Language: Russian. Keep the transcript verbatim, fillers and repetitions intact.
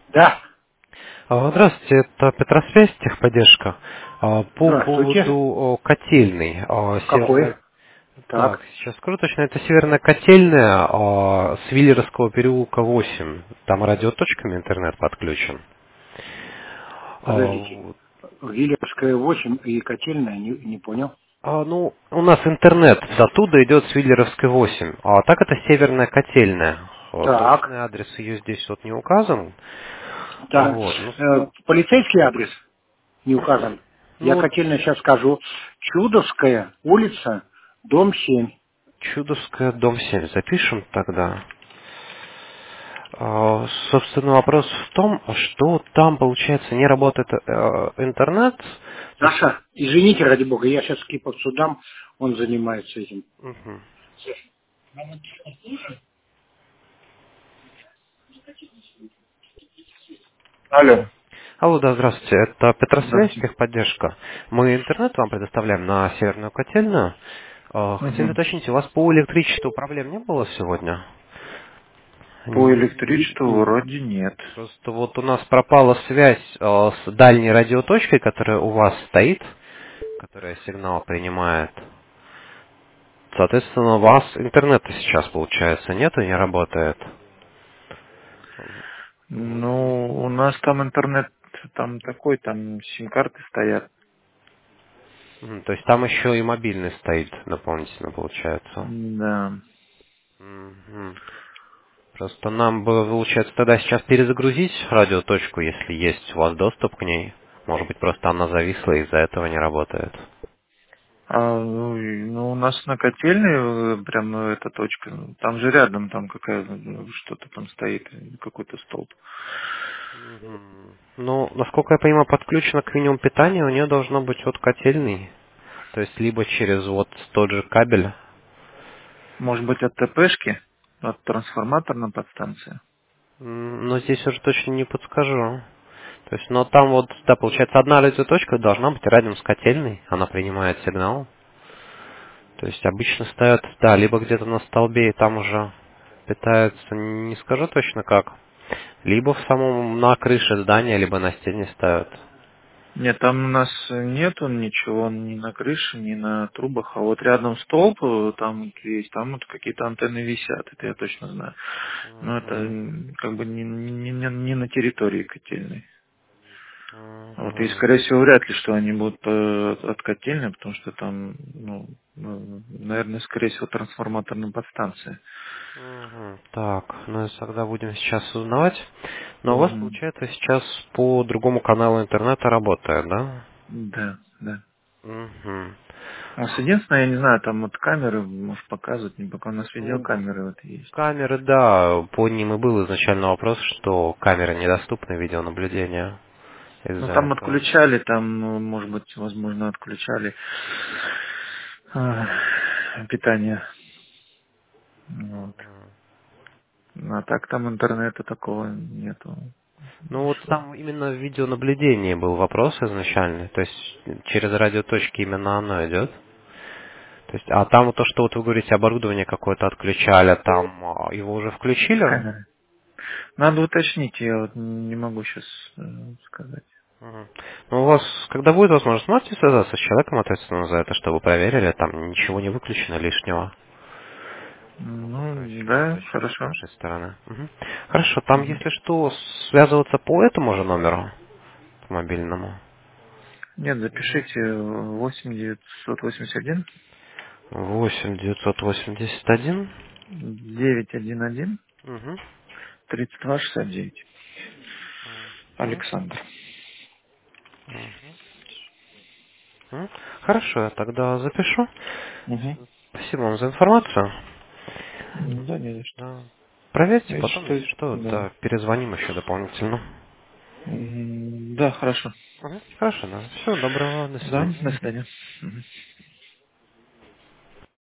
Да, А, Здравствуйте, это Петросвязь, техподдержка. А, По поводу здравствуйте. о, котельной, а, Какой? северной... Так, Так, сейчас скажу точно, это северная котельная а, с Виллеровского переулка восемь. Там радиоточками интернет подключен. А, подождите. вот. Виллерская восемь и котельная, не, не понял. А, ну, у нас интернет оттуда идет с Виллеровской восемь, а так это северная котельная. Вот, точный Так, адрес ее здесь вот не указан. да. Вот, ну, с- Э, полицейский адрес не указан. ну Я вот котельная сейчас скажу. Чудовская улица, дом семь. Чудовская, дом семь запишем тогда. А, Собственно, вопрос в том, что там, получается, не работает э, интернет. То есть, Саша, извините, ради бога, я сейчас Киповцу дам, он занимается этим. мгм. Алло. Алло, да, здравствуйте. Это Петросвязь, Здравствуйте. техподдержка. Мы интернет вам предоставляем на Северную котельную. А, Хотели Мгм. уточнить, у вас по электричеству проблем не было сегодня? По Н- электричеству вроде нет. Просто вот у нас пропала связь а, с дальней радиоточкой, которая у вас стоит, которая сигнал принимает. Соответственно, у вас интернета сейчас, получается, нету, не работает. Ну, у нас там интернет там такой, там сим-карты стоят. Мгм, То есть там еще и мобильный стоит дополнительно, получается. Да. Мгм. Просто нам бы, получается, тогда сейчас перезагрузить радиоточку, если есть у вас доступ к ней. Может быть, просто она зависла и из-за этого не работает. А, ну, и- ну, у нас на котельной э, прям ну, эта точка. ну, Там же рядом там какая ну, что-то там стоит, э, какой-то столб. Мгм. Ну, насколько я понимаю, подключено к минимум питания, у нее должно быть вот котельный. То есть либо через вот тот же кабель. Может быть от ТПшки, от трансформаторной подстанции. М, Но здесь уже точно не подскажу. То есть, но там вот, да, получается, одна радиоточка должна быть рядом с котельной, она принимает сигнал. То есть обычно ставят, да, либо где-то на столбе и там уже питаются, не скажу точно как, либо в самом на крыше здания, либо на стене ставят. Нет, там у нас нету ничего ни на крыше, ни на трубах, а вот рядом столб, э, там вот есть, там вот какие-то антенны висят, это я точно знаю. Но это Мгм. м, как бы не, не, не не на территории котельной. Вот, и, Мгм. скорее всего, вряд ли, что они будут э, от от котельной, потому что там, ну, ну, наверное, скорее всего, трансформаторная подстанция. Мгм. Так, ну и тогда будем сейчас узнавать. Но у вас, Мгм. получается, сейчас по другому каналу интернета работает, да? Да, да. Мгм. А с единственное, я не знаю, там вот камеры, может, показывать, не пока у нас Ну, видеокамеры вот есть. камеры, да, по ним и был изначально вопрос, что камеры недоступны видеонаблюдения Ну, из-за там этого. отключали, там, ну, может быть, возможно, отключали а, питание. Вот. Ну, а так там интернета такого нету. Ну вот Что? там именно в видеонаблюдении был вопрос изначальный, то есть через радиоточки именно оно идет. То есть, а там вот то, что вот вы говорите, оборудование какое-то отключали, там а, его уже включили? Камеры. Надо уточнить, я вот не могу сейчас сказать. Мгм. Ну, у вас, когда будет возможность, можете связаться с человеком, ответственным за это, чтобы проверили, там ничего не выключено лишнего. То есть Ну, все да, точно с хорошо. нашей стороны. Мгм. Хорошо, там, Мгм. если что, связываться по этому же номеру, по мобильному. Нет, запишите восемь девятьсот восемьдесят один восемь девятьсот восемьдесят один. девятьсот одиннадцать Угу. тридцать два шестьдесят девять. Мгм. Александр. Мгм. Хорошо, я тогда запишу. Угу. Спасибо вам за информацию. Да, не за что. Да. Проверьте Если потом, если что, что, да. да, перезвоним еще дополнительно. М, Да, хорошо. Мгм. Хорошо, да. Всего доброго, до Да, свидания. до свидания. Мгм.